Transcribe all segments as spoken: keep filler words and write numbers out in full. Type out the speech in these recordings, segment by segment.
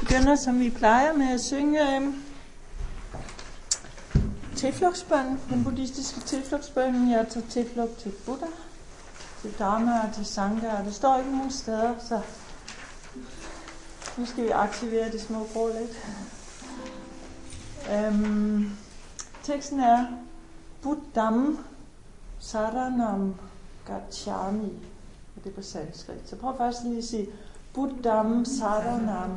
begynder, som vi plejer, med at synge øh, tilflugtsbønnen, den buddhistiske tilflugtsbøn. Jeg tager tilflugt til Buddha, til Dharma og til Sangha, og det står ikke nogen steder, så nu skal vi aktivere de små grå lidt. Øhm, teksten er Buddham Saranam Gacchami, og det er på sanskrit. Så prøv først lige at sige Buddham Saranam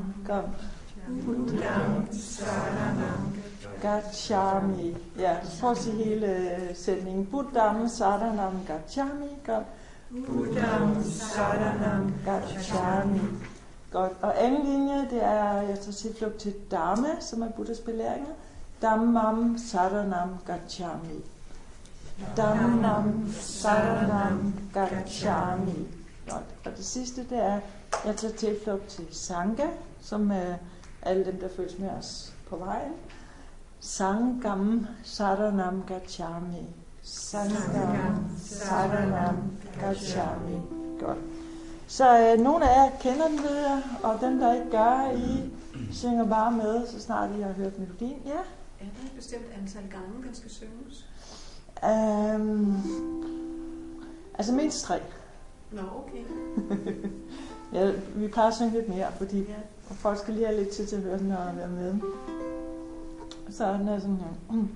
Gacchami. Ja, prøv at sige hele sætningen. Buddham Saranam Gacchami. Buddham Saranam Gacchami. Godt. Og anden linje, det er, jeg tager tilflugt til Dharma, som er Buddhas belæringer. Dhammam Saranam Gacchami. Dhammam Saranam Gacchami. Godt. Og det sidste, det er, jeg tager tilflugt til Sangha, som er alle dem, der følges med os på vejen. Sangham Saranam Gacchami. Sangham Saranam Gacchami. Godt. Så øh, nogle af jer kender den, ved jeg, og dem, der ikke gør, I synger bare med, så snart I har hørt melodien. Ja? Er der et bestemt antal gange, der skal synges? Um, altså mindst tre. Nå, okay. Ja, vi plejer at synge lidt mere, fordi Ja. folk skal lige have lidt tid til at høre den og være med. Så den er sådan her. Mm.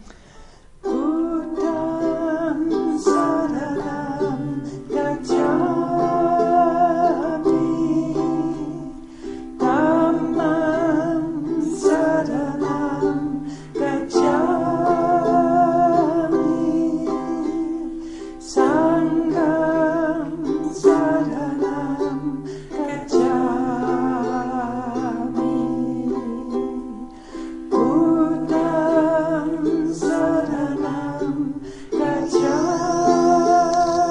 Buddham Saranam Gacchami. Dhammam Saranam Gacchami. Sangham Saranam Gacchami. Buddham Saranam Gacchami.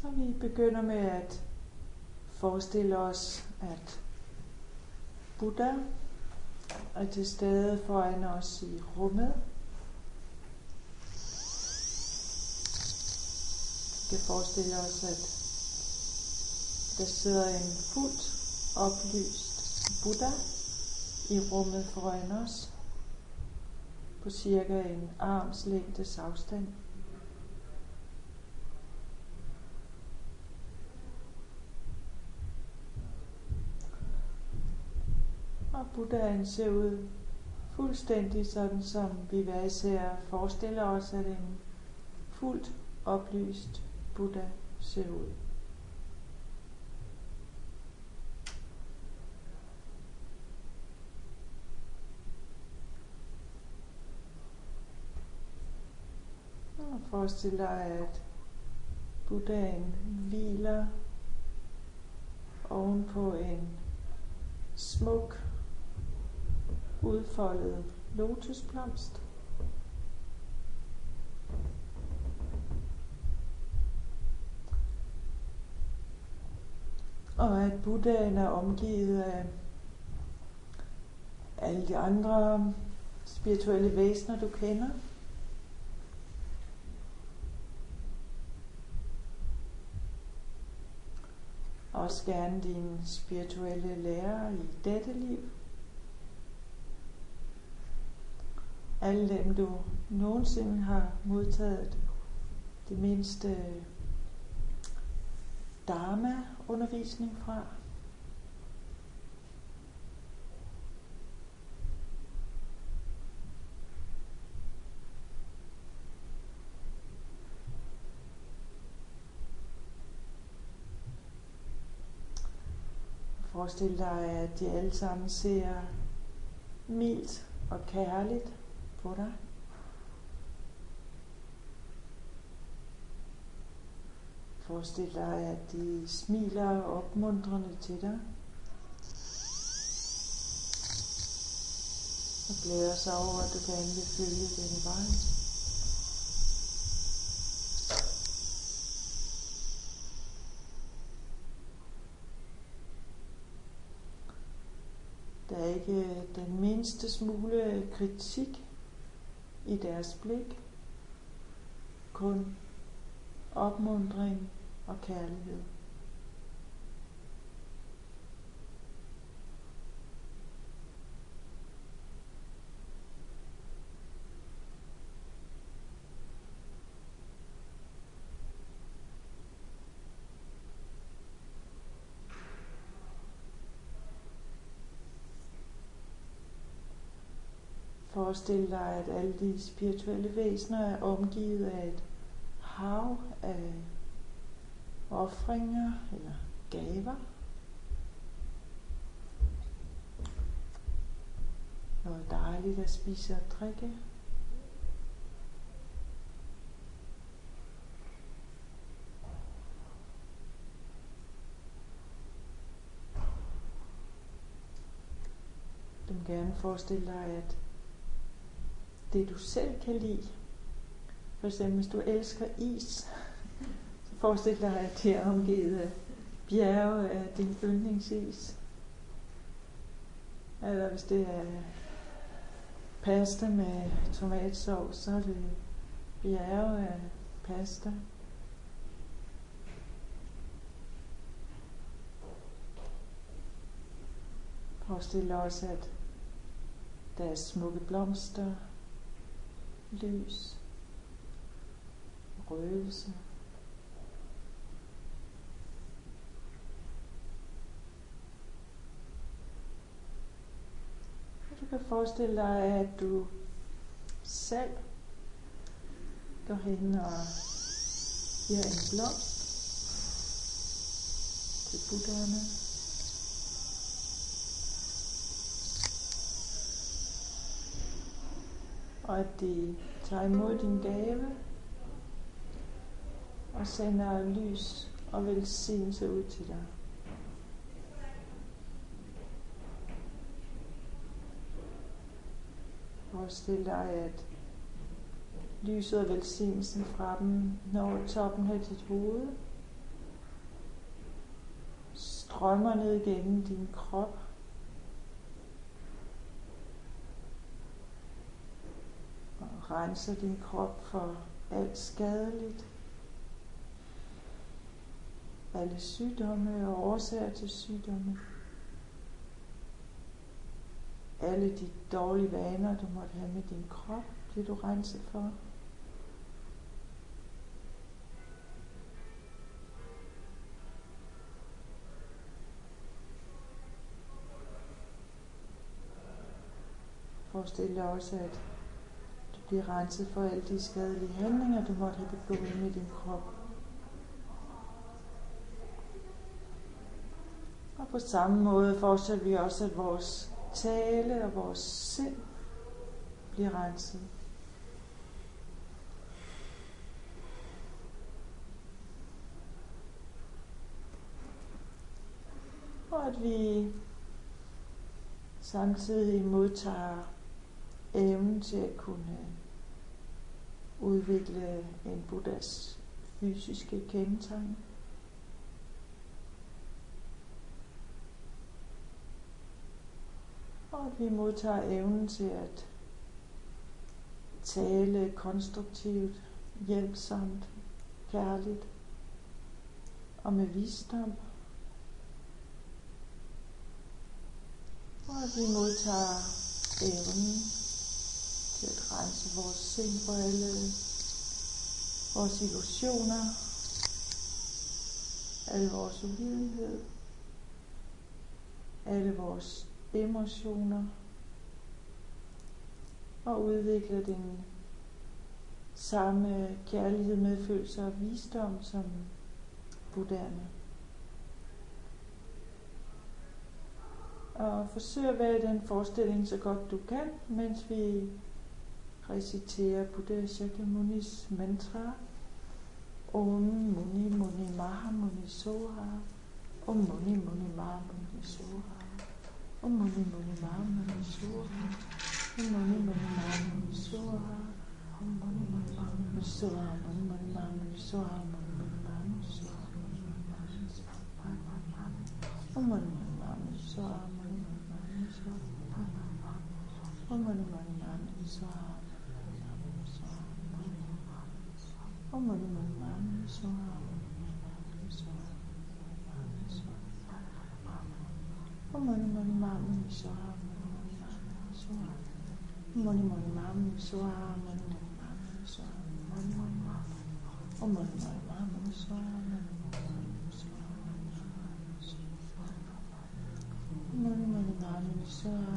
Så vi begynder med at forestille os, at Buddha er til stede foran os i rummet. Vi kan forestille os, at der sidder en fuldt oplyst Buddha i rummet foran os på cirka en armslængdes afstand. Og Buddhaen ser ud fuldstændig sådan, som vi hver især forestiller os, at en fuldt oplyst Buddha ser ud. Og forestil dig, at Buddhaen hviler oven på en smuk, udfoldet lotusblomst. Og at Buddhaen er omgivet af alle de andre spirituelle væsener, du kender. Også gerne dine spirituelle lærer i dette liv. Alle dem, du nogensinde har modtaget det mindste dharma-undervisning fra. Forestil dig, at de alle sammen ser mildt og kærligt på dig. Forestil dig, at de smiler opmuntrende til dig. Og glæder sig over, at du gerne vil følge denne vej. Der er ikke den mindste smule kritik i deres blik. Kun opmuntring og kærlighed. Forestil dig, at alle de spirituelle væsener er omgivet af et hav af ofringer eller gaver. Noget dejligt at spise og drikke. Du må gerne forestille dig, at det du selv kan lide, for eksempel hvis du elsker is, så forestil dig, at det er omgivet af bjerge af din yndlingsis. Eller hvis det er pasta med tomatsovs, så er det bjerge af pasta. Forestil dig også, at der er smukke blomster, lys, røgelse. Og du kan forestille dig, at du selv går hen og giver en blomst til buddhaerne. Og at de tager imod din gave og sender lys og velsignelse ud til dig. Forestil dig, at lyset og velsignelsen fra dem når toppen af dit hoved strømmer ned igennem din krop. Og renser din krop for alt skadeligt. Alle sygdomme og årsager til sygdomme. Alle de dårlige vaner, du måtte have med din krop, det du renser for. Forestil dig også, at du bliver renset for alle de skadelige handlinger, du måtte have begået med din krop. Og på samme måde forestiller vi også, at vores tale og vores sind bliver renset. Og at vi samtidig modtager evnen til at kunne udvikle en Buddhas fysiske kendetegn. Og at vi modtager evnen til at tale konstruktivt, hjælpsomt, kærligt og med visdom. Og at vi modtager evnen til at rense vores sind for alle vores illusioner, alle vores uvidenhed, alle vores emotioner, og udvikle den samme kærlighed, medfølelse og visdom som buddhaerne. Og forsøg at være i den forestilling så godt du kan, mens vi reciterer Buddha Shakyamunis mantra. Om Muni Muni Maha Muni Soha. Om Muni Muni Maha Muni Soha. Om Muni Muni Maha Muni Soha. Om Muni Muni Maha Muni Soha. Om Muni Muni Maha Muni Soha. Om Muni Muni Maha Muni Soha. Om Muni Muni Maha Muni Soha. Om Muni Muni Maha Muni Soha. Om Mani Mani Mani Soha. Om Mani Mani Mani Soha. Om Mani Mani Mani Soha. Om Mani Mani Mani Soha. Om Mani Mani Mani Soha. Mani Mani Mani Soha.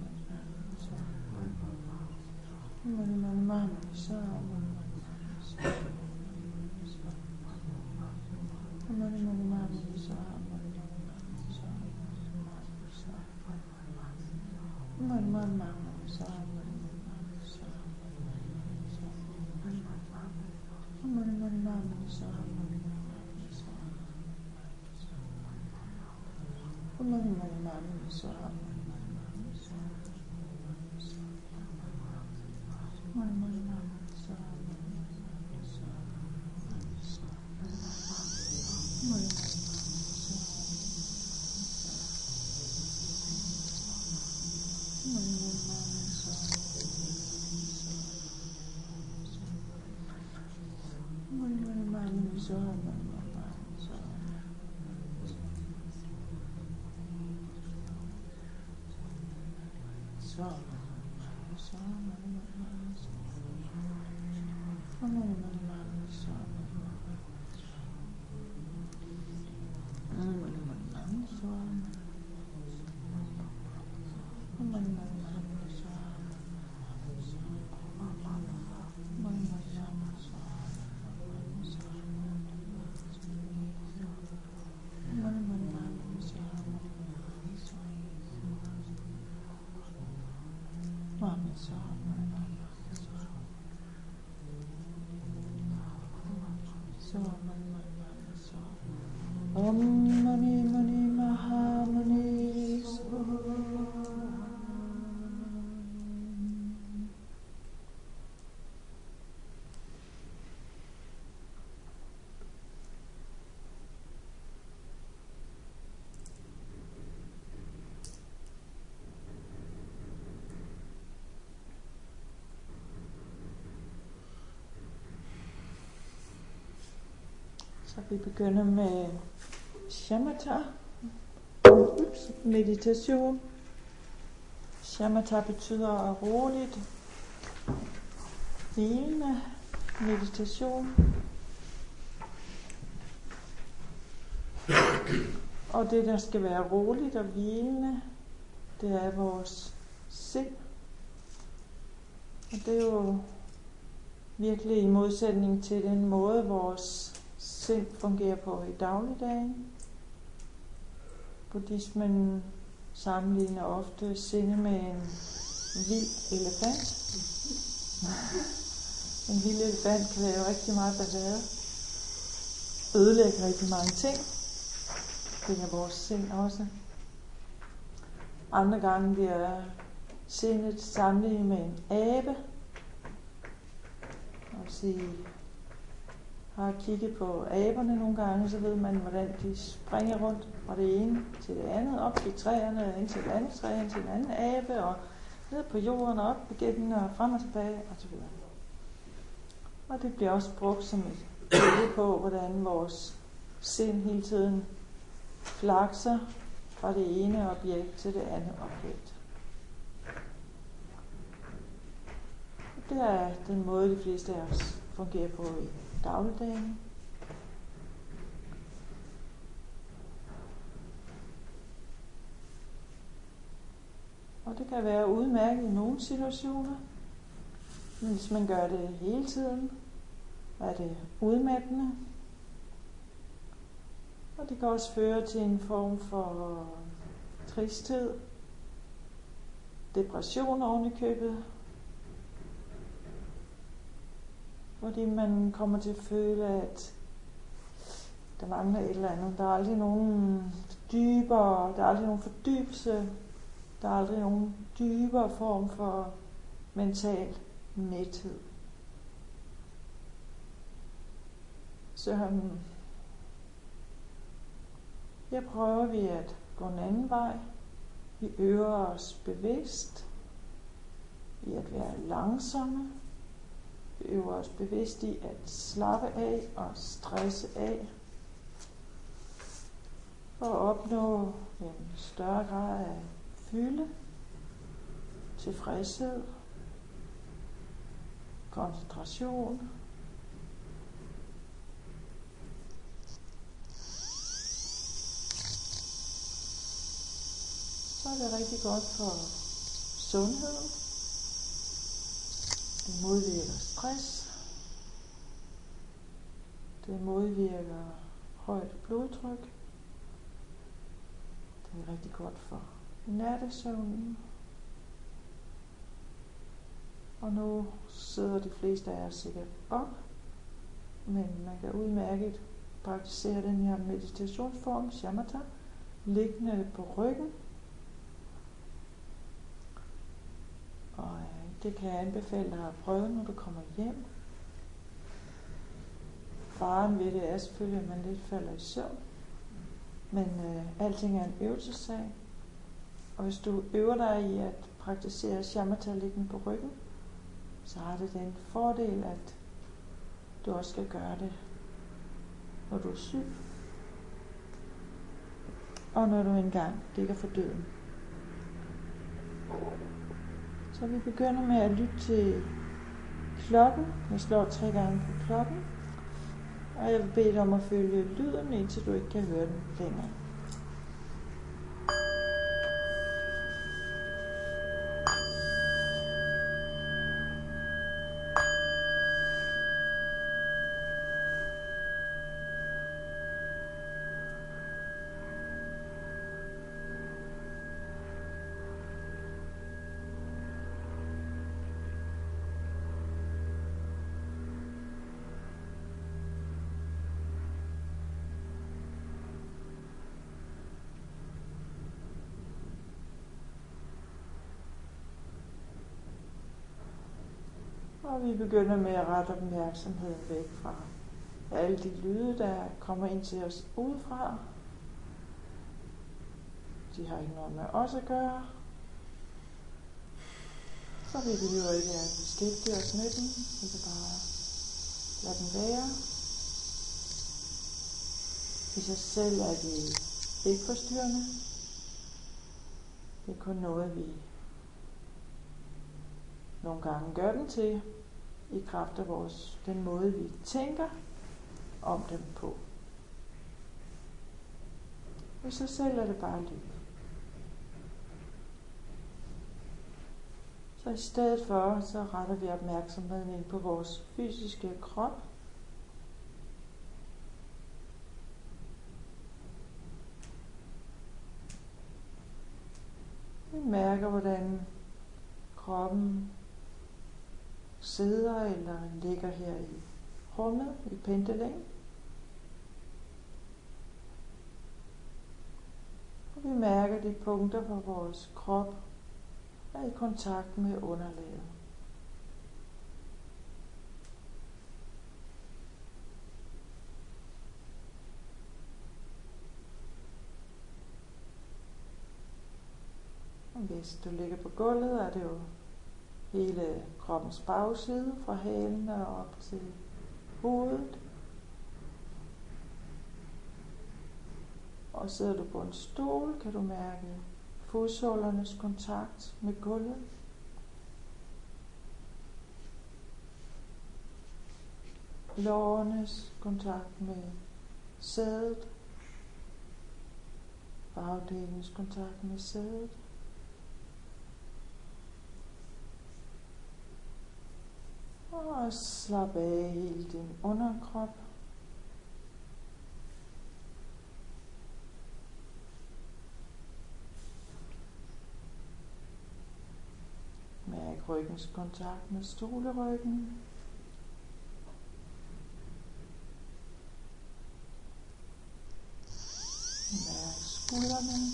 Mani Mani Mani Soha. Mani Mani Mani Soha. Mani Mani Mani Soha. Mani Mani Mani Soha. Mani Mani Mani Soha. Mani Mani Mani Soha. Om Mani Mani Maha Mani Soha. Så vi begynder med shamatha, Ups, meditation. Shamatha betyder roligt, hvilende meditation. Og det, der skal være roligt og hvilende, det er vores sind. Og det er jo virkelig i modsætning til den måde, vores sind fungerer på i dagligdagen. Buddhismen sammenligner ofte sindet med en vild elefant. En vild elefant kan lave rigtig meget ballade, ødelægge rigtig mange ting. Det er vores sind også. Andre gange bliver sindet sammenlignet med en abe. Og hvis I har kigget på aberne nogle gange, så ved man, hvordan de springer rundt fra det ene til det andet, op i træerne, ind til et andet træ, ind til en anden abe, og ned på jorden, og op igen, og frem og tilbage, og så videre. Og det bliver også brugt som et billede på, hvordan vores sind hele tiden flakser fra det ene objekt til det andet objekt. Det er den måde, de fleste af os fungerer på i dagligdagen. Og det kan være udmærket i nogle situationer, men hvis man gør det hele tiden, er det udmattende. Og det kan også føre til en form for tristhed, depression oven i købet, fordi man kommer til at føle, at der mangler et eller andet. Der er aldrig nogen dybere, der er aldrig nogen fordybelse, der er aldrig nogen dybere form for mental mæthed. Så um, her prøver vi at gå en anden vej. Vi øver os bevidst i at være langsomme. Vi øver os bevidst i at slappe af og stresse af for at opnå en større grad af fylde, tilfredshed, koncentration. Så er det rigtig godt for sundheden. Det modvirker stress. Det modvirker højt blodtryk. Det er rigtig godt for nattesøvnen. Og nu sidder de fleste af os sikkert op, men man kan udmærket praktisere den her meditationsform, shamatha, liggende på ryggen. Og det kan jeg anbefale dig at prøve, når du kommer hjem. Faren ved det er selvfølgelig, at man lidt falder i søvn. Men øh, alting er en øvelsessag. Og hvis du øver dig i at praktisere shamatha liggende på ryggen, så har det den fordel, at du også skal gøre det, når du er syg. Og når du engang ligger for døden. Så vi begynder med at lytte til klokken. Jeg slår tre gange på klokken. Og jeg vil bede dig om at følge lyden, indtil du ikke kan høre den længere. Og vi begynder med at rette opmærksomheden væk fra alle de lyde, der kommer ind til os udefra. De har ikke noget med os at gøre. Så vi behøver ikke at beskæftige os med dem. Vi kan bare lade dem være. I sig selv er de ikke forstyrrende. Det er kun noget, vi nogle gange gør dem til, i kraft af vores, den måde, vi tænker om dem på. I sig selv er det bare lyd. Så i stedet for, så retter vi opmærksomheden ind på vores fysiske krop. Vi mærker, hvordan kroppen sidder eller ligger her i rummet, i pendling. Og vi mærker de punkter, hvor vores krop er i kontakt med underlaget. Og hvis du ligger på gulvet, er det jo hele kroppens bagside, fra halen og op til hovedet. Og sidder du på en stol, kan du mærke fodsålernes kontakt med gulvet. Lårenes kontakt med sædet. Bagdelens kontakt med sædet. Og slap af hele din underkrop. Mærk ryggens kontakt med stoleryggen. Mærk skuldrene.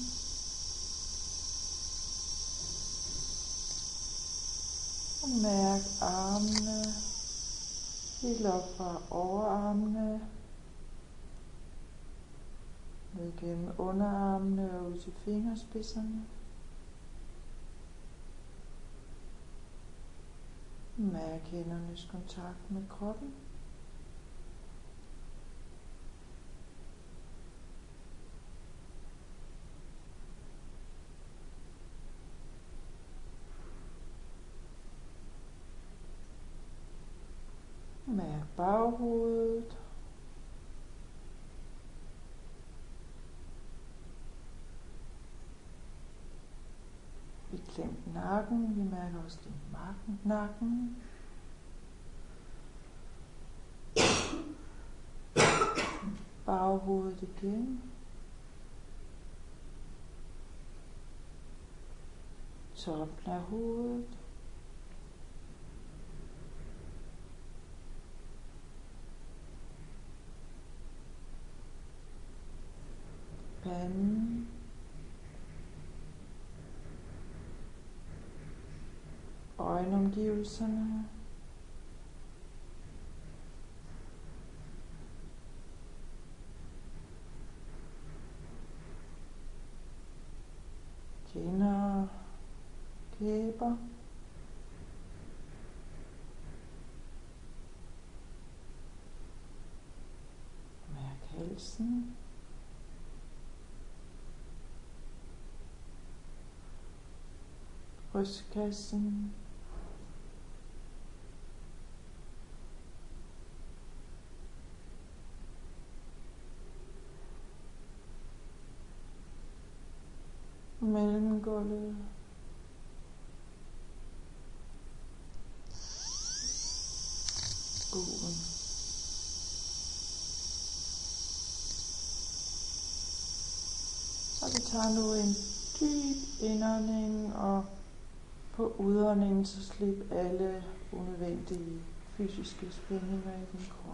Og mærk armene. Helt op fra overarmene. Ned gennem underarmene og ud til fingerspidserne. Mærk hændernes kontakt med kroppen. Mærk baghovedet. Vi klemmer nakken. Vi mærker også din nakken. Baghovedet igen. Toppen af hovedet. Panden. Øjenomgivelserne. Kinder. Kæber. Mærk halsen. Brystkassen. Mellemgulvet. Bugen. Så vi tager nu en dyb indånding, og på udåndingen så slip alle unødvendige fysiske spændinger i din krop.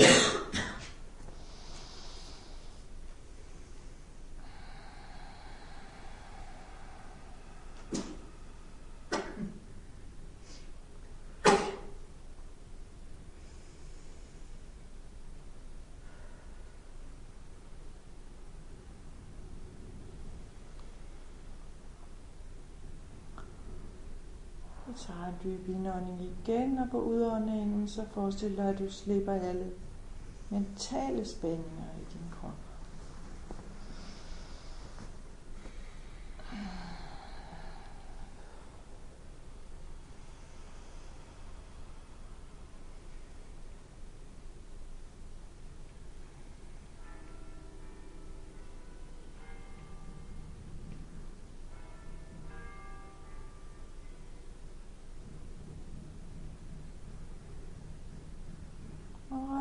Vi tager en dyb indånding igen, og på udåndingen så forestil dig, at du slipper alle mentale spændinger i din krop.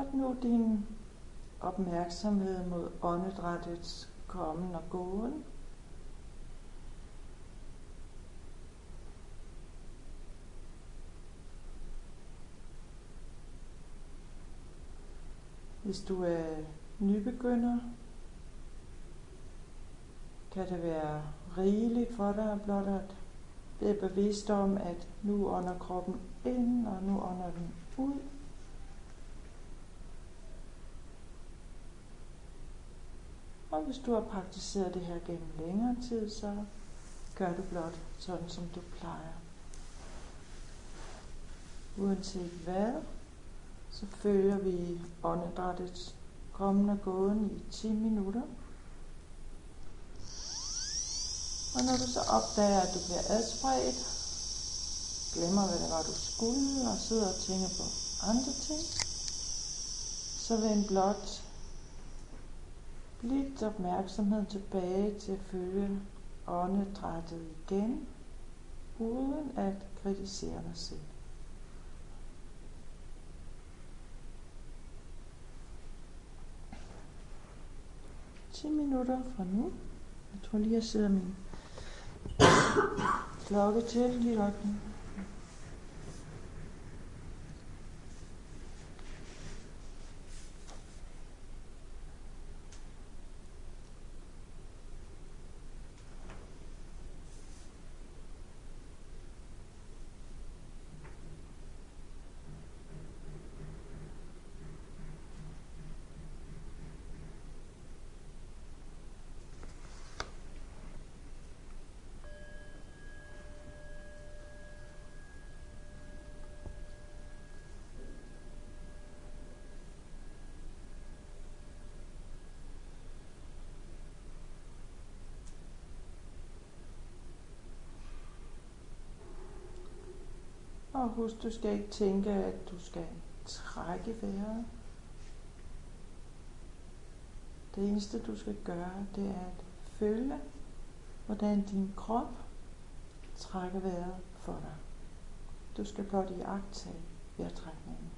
Flyt nu din opmærksomhed mod åndedrættets kommen og gåen. Hvis du er nybegynder, kan det være rigeligt for dig blot at være bevidst om, at nu ånder kroppen ind, og nu ånder den ud. Og hvis du har praktiseret det her gennem længere tid, så gør du blot sådan, som du plejer. Uanset hvad, så følger vi åndedrættets kommen og gåen i ti minutter. Og når du så opdager, at du bliver adspredt, glemmer, hvad det var, du skulle, og sidder og tænker på andre ting, så vend blot lidt opmærksomhed tilbage til at følge åndedrættet igen, uden at kritisere dig selv. ti minutter fra nu. Jeg tror lige, jeg sætter min klokke til lige op. Og husk, du skal ikke tænke, at du skal trække vejret. Det eneste, du skal gøre, det er at følge, hvordan din krop trækker vejret for dig. Du skal blot iagttage vejrtrækningen.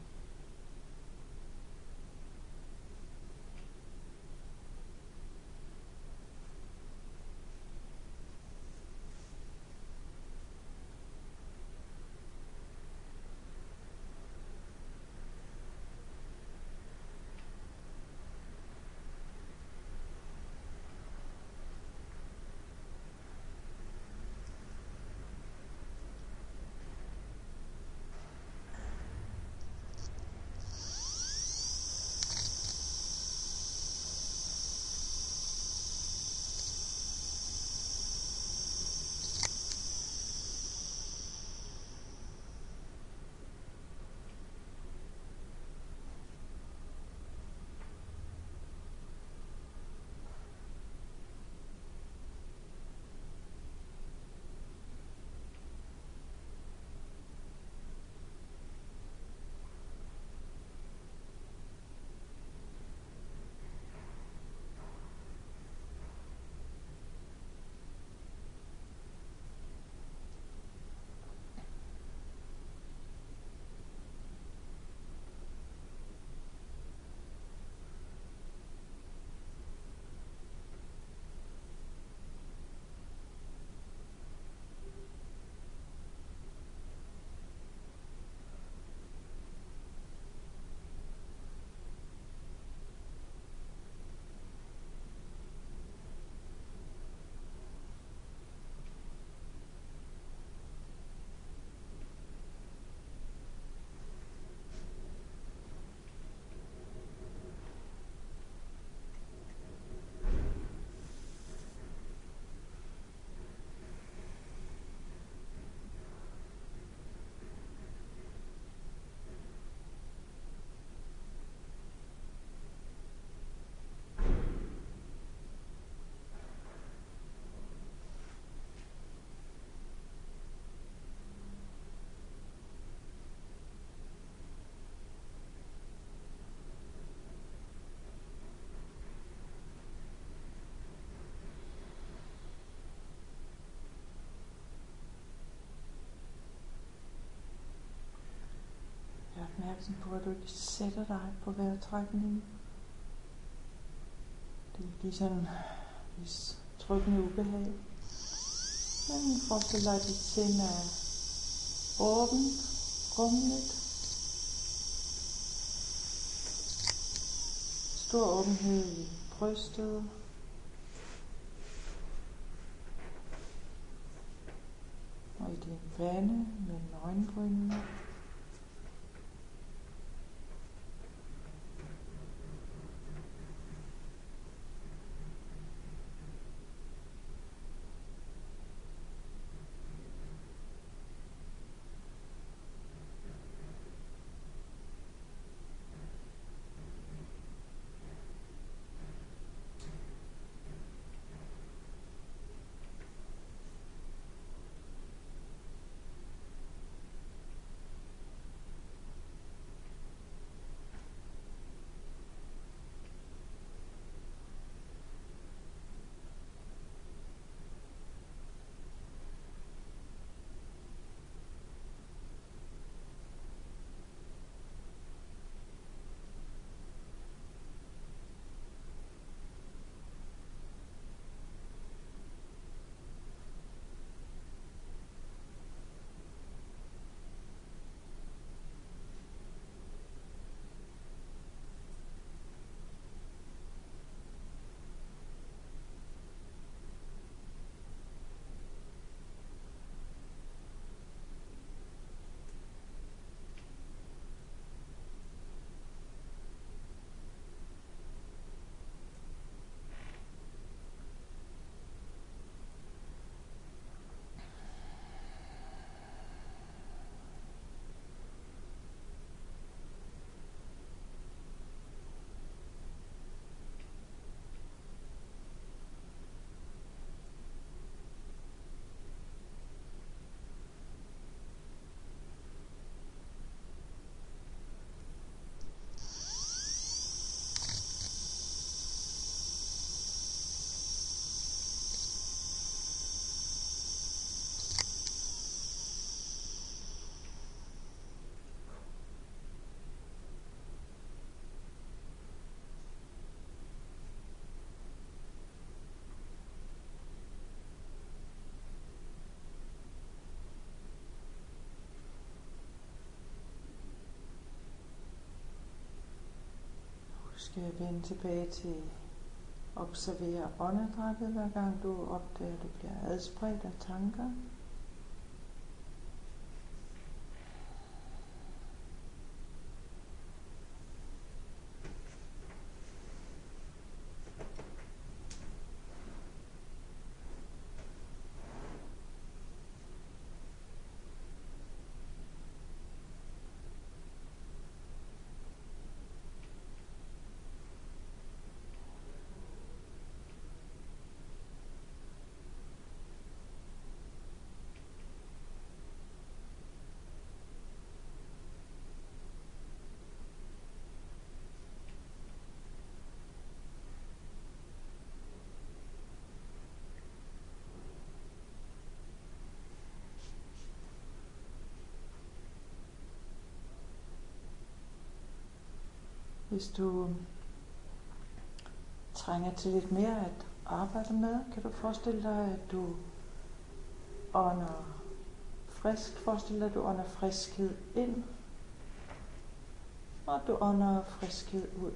opmærksom på, at du ikke sætter dig på vejrtrækningen. Det vil give sådan en vis trykkende ubehag. Men forestil dig, at dit sind er åbent, rummeligt. Stor åbenhed i brystet. Og i din pande mellem øjenbrynene. Du skal vende tilbage til at observere åndedrættet, hver gang du opdager, at du bliver adspredt af tanker. Hvis du trænger til lidt mere at arbejde med, kan du forestille dig, at du ånder frisk. Forestil dig, at du ånder friskhed ind, og du ånder friskhed ud.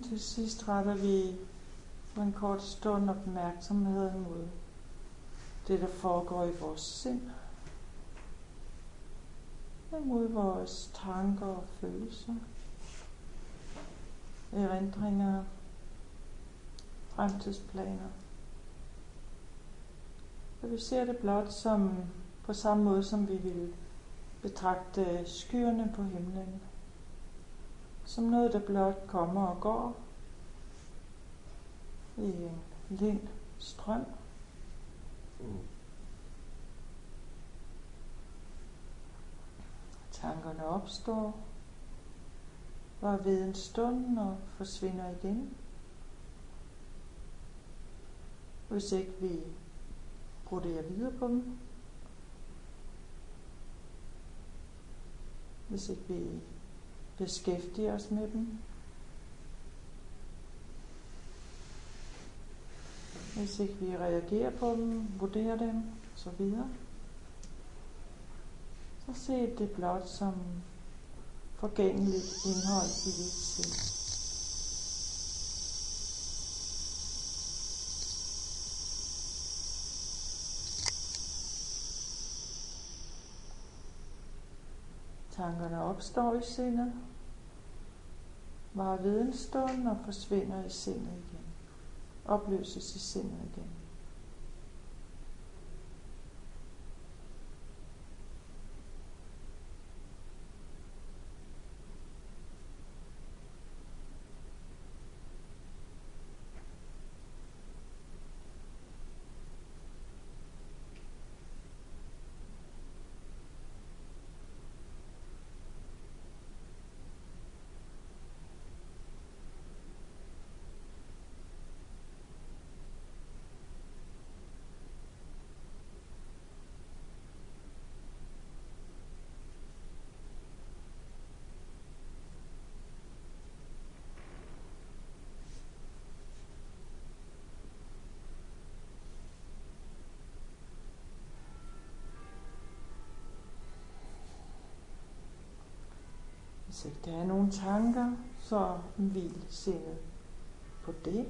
til sidst retter vi for en kort stund opmærksomheden mod det, der foregår i vores sind. Mod vores tanker og følelser, erindringer, fremtidsplaner. Og vi ser det blot som på samme måde, som vi vil betragte skyerne på himlen. Som noget, der blot kommer og går i en lind strøm. Mm. Tankerne opstår, var ved en stund og forsvinder igen. Hvis ikke vi broderer videre på dem, hvis ikke vi beskæftiger os med dem, hvis ikke vi reagerer på dem, vurderer dem osv., så se det blot som forgængeligt indhold i dit sind. Tankerne opstår i sindet, varer ved en stund og forsvinder i sindet igen. Opløses i sindet igen. Hvis ikke der er nogen tanker, så hvil sindet på det.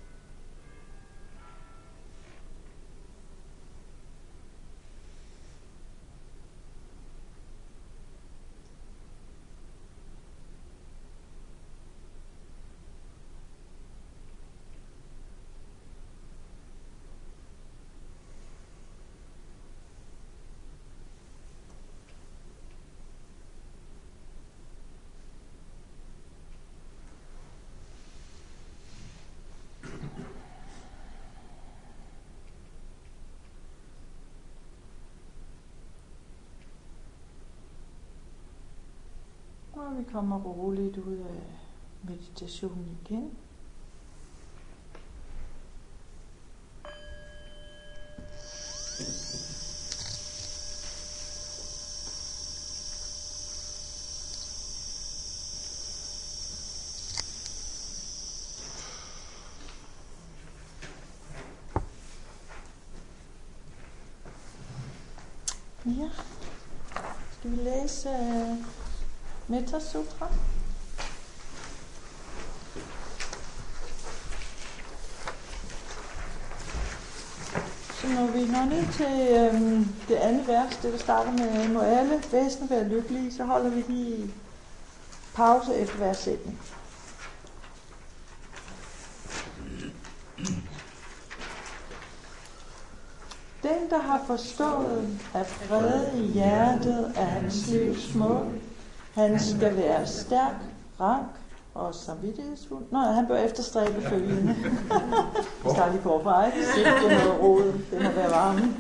Og vi kommer roligt ud af meditationen igen. Ja, skal vi læse uh, Metta Sutra? Så når vi når ned til øhm, det andet vers, det der starter med, må alle væsener være lykkelige, så holder vi lige pause efter hver sætning. Den, der har forstået, at fred i hjertet er hans livs mål, han skal være stærk, rank og samvittighedsfuld. Nå, han bør efterstræbe følgende. Vi starter lige forfra, ikke? Det er noget rod, det må være varme.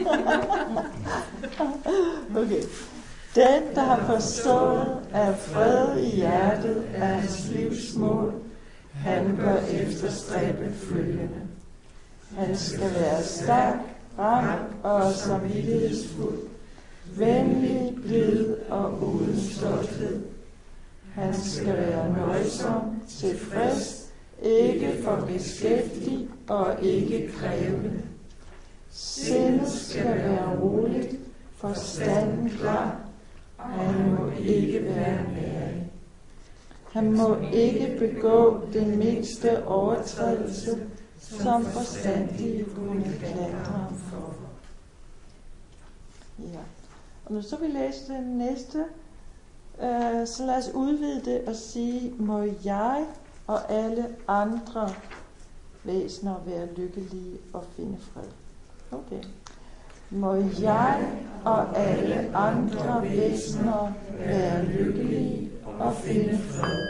Okay. Den, der har forstået, at fred i hjertet er hans livs mål, han bør efterstræbe følgende. Han skal være stærk, rank og samvittighedsfuld, venlig, blid og uden stolthed. Han skal være nøjsom, tilfreds, ikke for beskæftig og ikke krævende. Sindet skal være roligt, forstanden klar, og han må ikke være nærig. Han må ikke begå den mindste overtrædelse, som forstandige kunne klandre ham for. Ja. Og nu så vi læse den næste, øh, så lad os udvide det og sige, må jeg og alle andre væsener være lykkelige og finde fred. Okay. Må jeg og alle andre væsener være lykkelige og finde fred.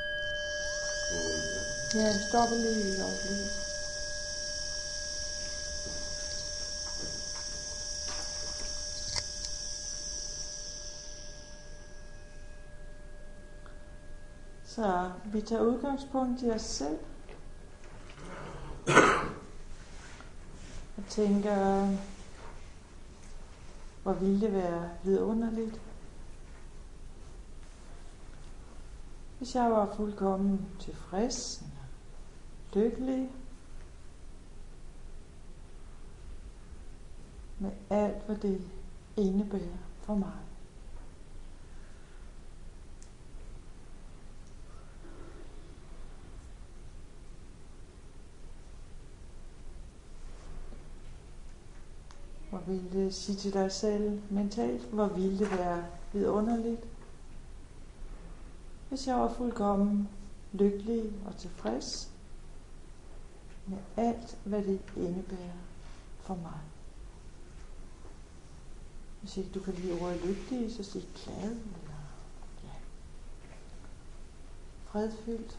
Ja, vi stopper lige i øjeblikket. Så vi tager udgangspunkt i os selv. Og tænker, hvor ville det være vidunderligt, hvis jeg var fuldkommen tilfreds, lykkelig, med alt, hvad det indebærer for mig. Hvor ville det sige til dig selv mentalt, hvor ville det være vidunderligt, hvis jeg var fuldkommen lykkelig og tilfreds med alt, hvad det indebærer for mig. Hvis ikke du kan lide ordet lykkelig, så sig glad eller ja, fredfyldt.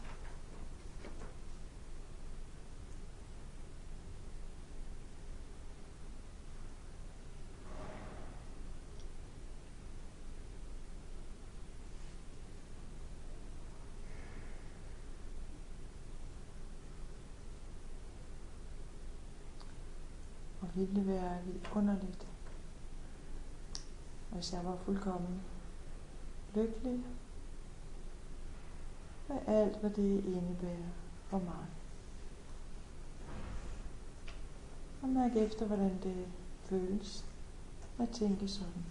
Ville det være vidunderligt, hvis jeg var fuldkommen lykkelig med alt, hvad det indebærer for mig. Og mærk efter, hvordan det føles at tænke sådan.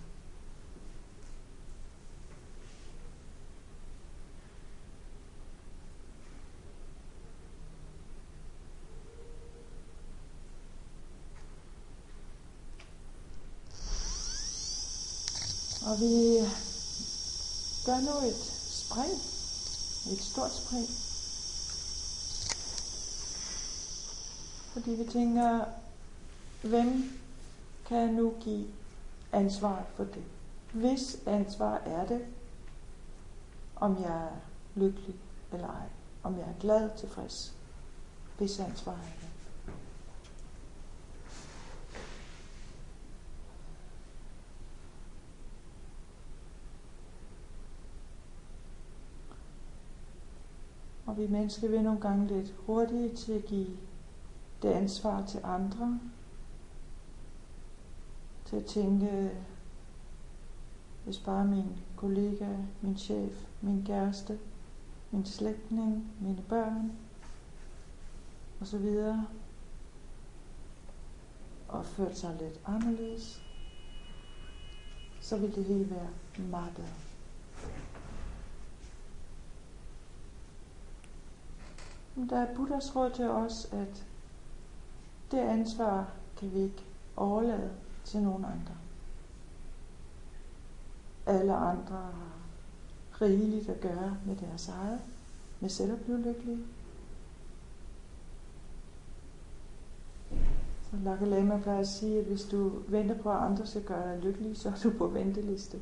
Og vi gør nu et spring, et stort spring, fordi vi tænker, hvem kan nu give ansvar for det? Hvis ansvar er det, om jeg er lykkelig eller ej, om jeg er glad, tilfreds, hvis ansvar er det. Og vi mennesker vil nogle gange lidt hurtige til at give det ansvar til andre. Til at tænke, hvis bare min kollega, min chef, min kæreste, min slægtning, mine børn osv. opførte sig lidt anderledes, så vil det hele være meget bedre. Der er Buddhas råd til os, at det ansvar kan vi ikke overlade til nogen andre. Alle andre har rigeligt at gøre med deres eget, med selv at blive lykkelige. Så Dalai Lama plejer at sige, at hvis du venter på, at andre skal gøre dig lykkelig, så er du på venteliste.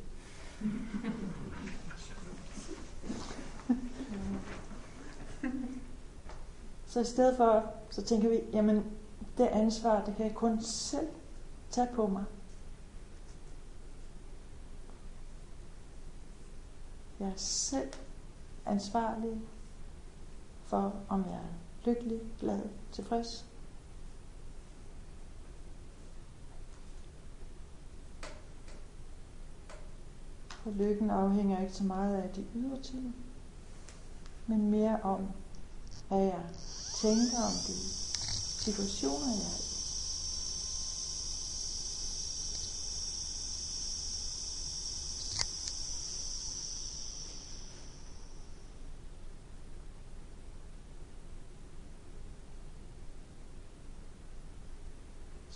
Så i stedet for, så tænker vi, jamen det ansvar, det kan jeg kun selv tage på mig. Jeg er selv ansvarlig for, om jeg er lykkelig, glad, tilfreds. For lykken afhænger ikke så meget af de ydre ting, men mere om, hvad jeg tænker om de situationer, jeg er i.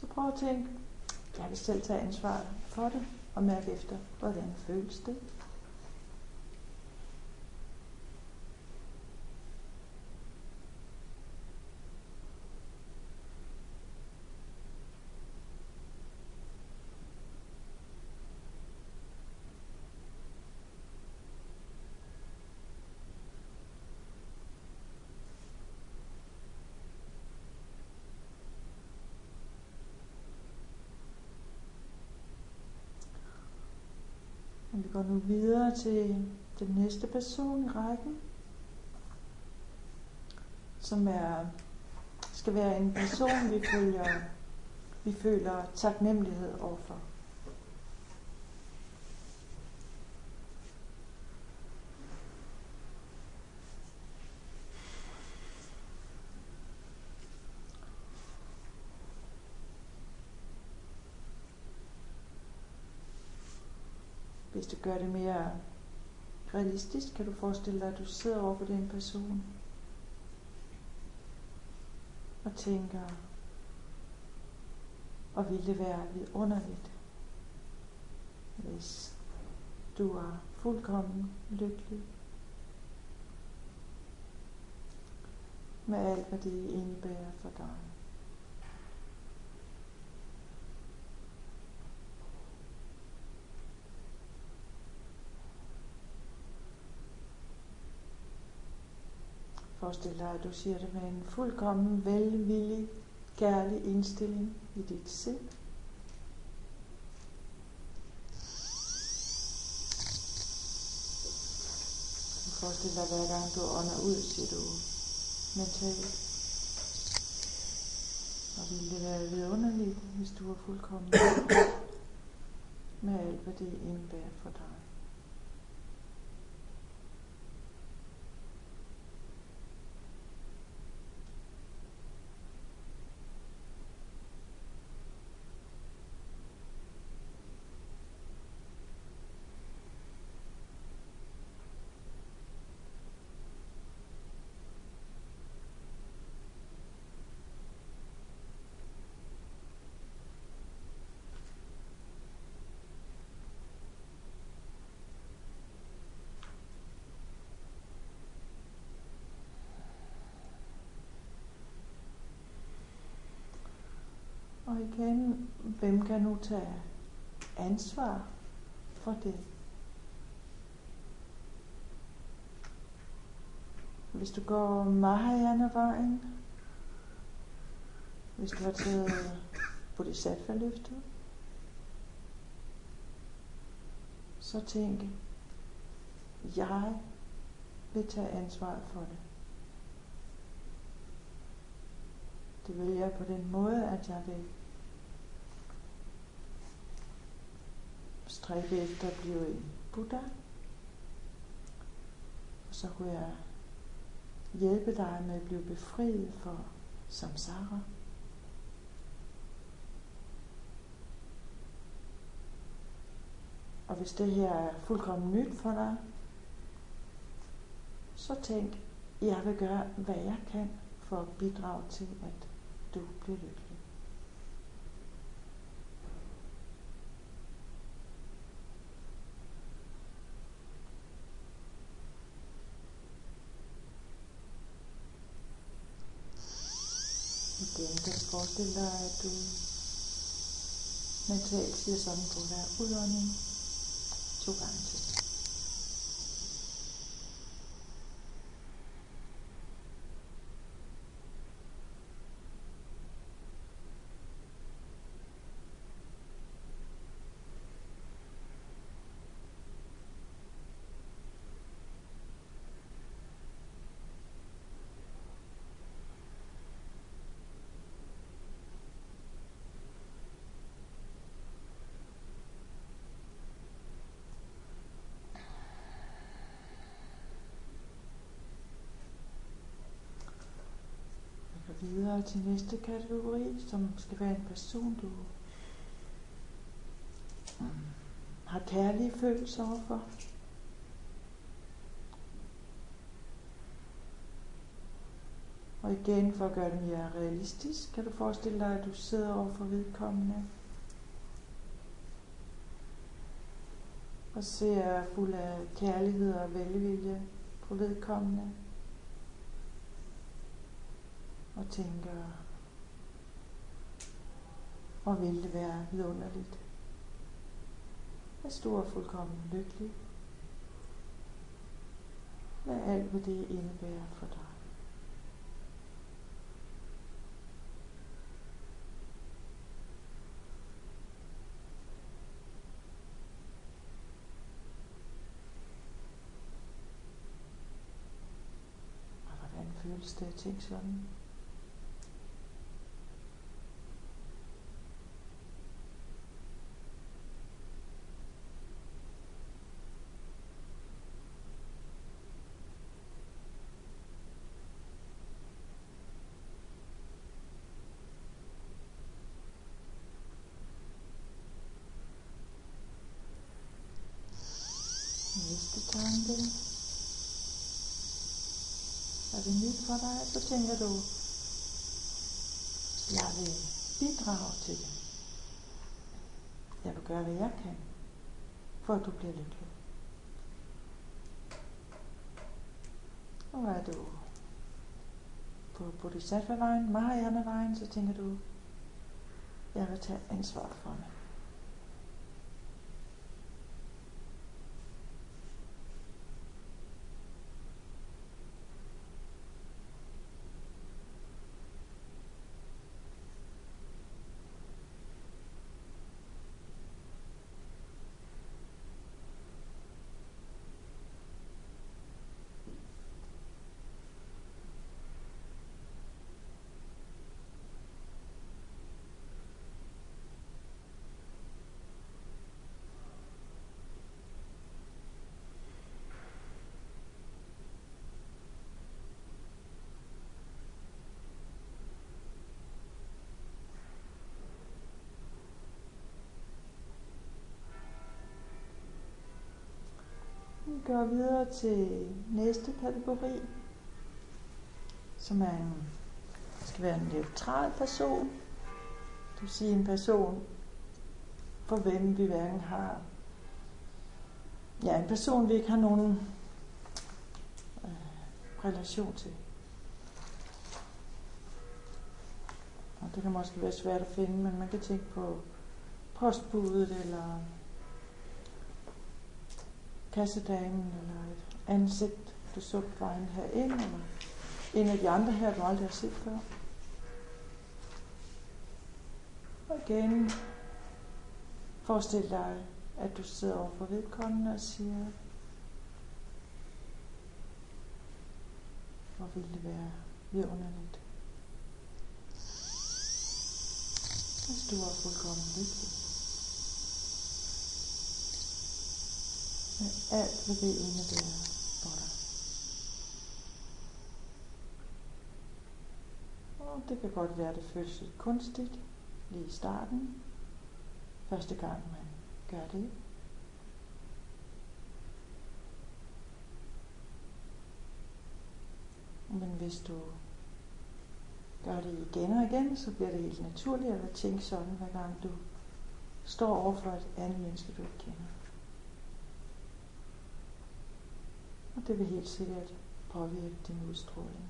Så prøv at tænke, jeg vil selv tage ansvar for det, og mærke efter, hvordan føles det. Og vi går nu videre til den næste person i rækken, som er, skal være en person, vi føler, vi føler taknemmelighed overfor. Hvis du gør det mere realistisk, kan du forestille dig, at du sidder over for den person og tænker, og ville det være vidunderligt, hvis du er fuldkommen lykkelig med alt, hvad det indebærer for dig. Forestil dig, at du siger det med en fuldkommen velvillig, kærlig indstilling i dit sind. Forestil dig, hver gang du ånder ud, siger du mentalt. Og ville det være vidunderligt, hvis du var fuldkommen med alt, hvad det indebærer for dig. Og igen, hvem kan nu tage ansvar for det? Hvis du går Mahayana-vejen, hvis du har taget Bodhisattva-løftet, så tænk, jeg vil tage ansvar for det. Det vil jeg på den måde, at jeg vil stræbe efter at blive en Buddha. Og så kunne jeg hjælpe dig med at blive befriet for samsara. Og hvis det her er fuldkommen nyt for dig, så tænk, jeg vil gøre, hvad jeg kan for at bidrage til, at du bliver lykkelig. Igen kan du forestille dig, at du mentalt siger sådan på hver udånding to gange til. Videre til næste kategori, som skal være en person, du har kærlige følelser overfor. Og igen, for at gøre det mere realistisk, kan du forestille dig, at du sidder over for vedkommende og ser fuld af kærlighed og velvilje på vedkommende og tænker, hvor ville det være vidunderligt, hvis du er fuldkommen lykkelig, hvad alt vil det indebære for dig. Og hvordan føles det at tænke sådan? Næste tanke. Er det nyt for dig? Så tænker du, jeg vil bidrage til det. Jeg vil gøre, hvad jeg kan, for at du bliver lykkelig. Og er du på Bodhisattva-vejen, Mahayana-vejen, så tænker du, jeg vil tage ansvar for det. Vi går videre til næste kategori, som er en, skal være en neutral person. Det vil sige en person, for hvem vi hverken har, ja, en person vi ikke har nogen øh, relation til. Og det kan måske være svært at finde, men man kan tænke på postbudet eller kassedamen, eller et ansigt, du så på vejen herind, eller en af de andre her, du aldrig har set før. Og igen, forestil dig, at du sidder over for vedkommende og siger, hvor ville det være vidunderligt, hvis du var fuldkommen lykkelig. Med alt, hvad det indebærer for dig. Og det kan godt være, at det føles lidt kunstigt lige i starten. Første gang man gør det. Men hvis du gør det igen og igen, så bliver det helt naturligt at tænke sådan, hver gang du står over for et andet menneske, du ikke kender. Og det vil helt sikkert påvirke din udstråling.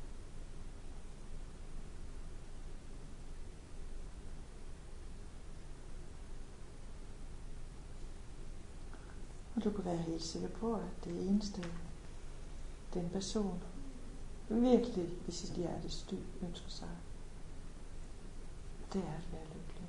Og du kan være helt sikker på, at det eneste, den person virkelig i sit hjertes dyb ønsker sig, det er at være lykkelig.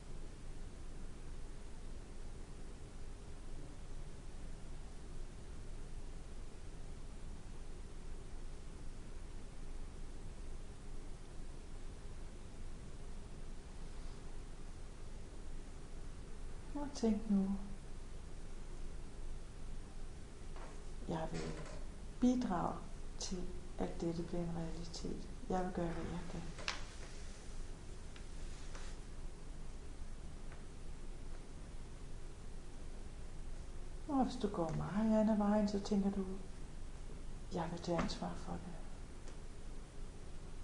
Og tænk nu, jeg vil bidrage til, at dette bliver en realitet. Jeg vil gøre, hvad jeg kan. Og hvis du går meget af vejen, så tænker du, jeg vil tage ansvar for det.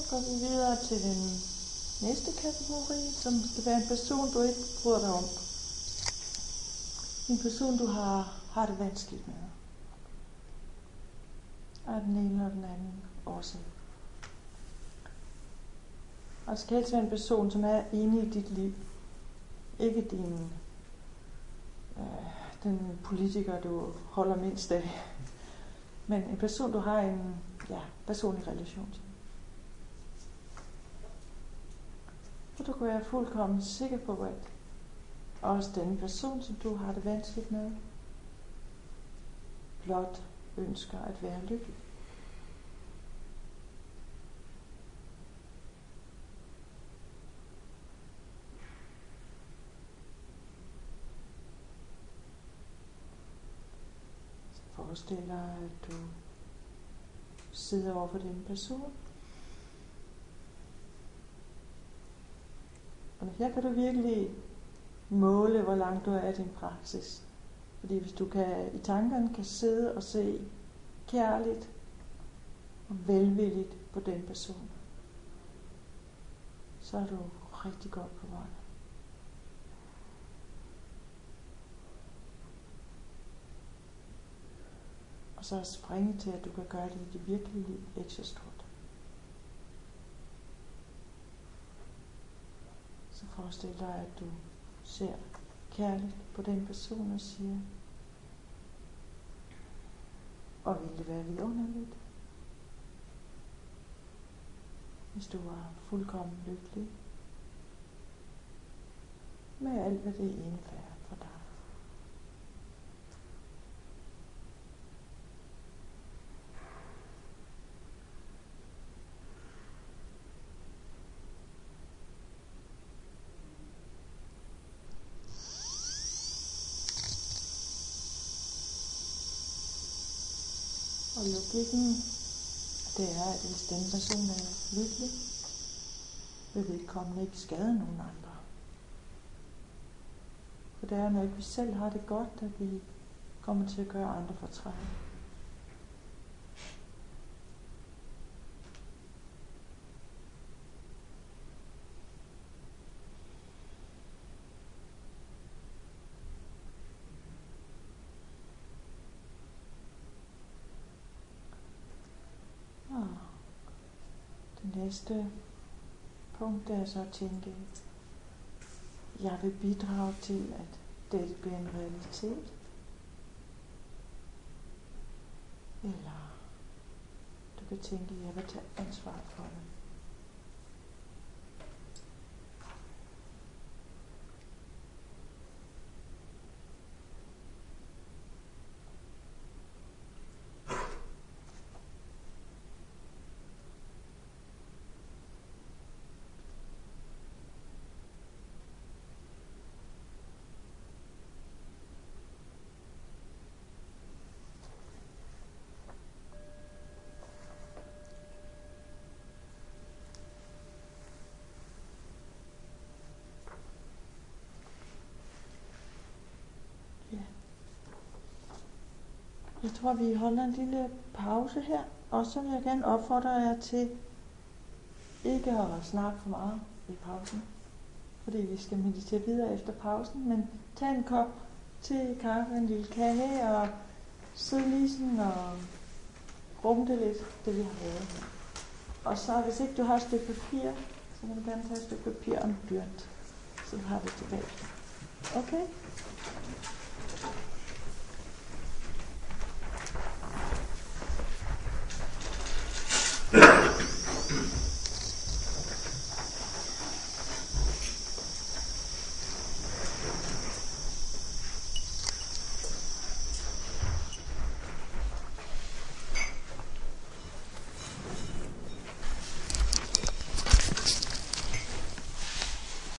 går vi videre til den næste kategori, som skal være en person, du ikke bryder dig om. En person, du har, har det vanskeligt med. Af den ene eller den anden årsag. Og det skal helst være en person, som er inde i dit liv. Ikke din, øh, den politiker, du holder mindst af. Men en person, du har en ja, personlig relation til. Og du kan være fuldkommen sikker på, at også den person, som du har det vanskeligt med, blot ønsker at være lykkelig. Så forestil dig, at du sidder over for den person. Og her kan du virkelig måle, hvor langt du er i din praksis. Fordi hvis du kan i tankerne kan sidde og se kærligt og velvilligt på den person, så er du rigtig godt på vej. Og så springe til, at du kan gøre det i det virkelige liv ekstra stort. Så forestil dig, at du ser kærligt på den person og siger, og ville det være vidunderligt, hvis du var fuldkommen lykkelig med alt, hvad det indebærer for dig. Og logikken, det er, at hvis den person er lykkelig, vil vedkommende ikke skade nogen andre. For det er, når ikke vi selv har det godt, at vi kommer til at gøre andre fortræd. Det næste punkt er så at tænke, jeg vil bidrage til, at dette bliver en realitet. Eller du kan tænke, jeg vil tage ansvar for det. Jeg tror, vi holder en lille pause her, og så vil jeg gerne opfordre jer til ikke at snakke for meget i pausen, fordi vi skal meditere videre efter pausen, men tag en kop te, kaffe, en lille kage, og sidde lige sådan og rumte lidt, det vi har lavet her. Og så hvis ikke du har et stykke papir, så kan du gerne tage et stykke papir og en blyant, så du har det tilbage. Okay?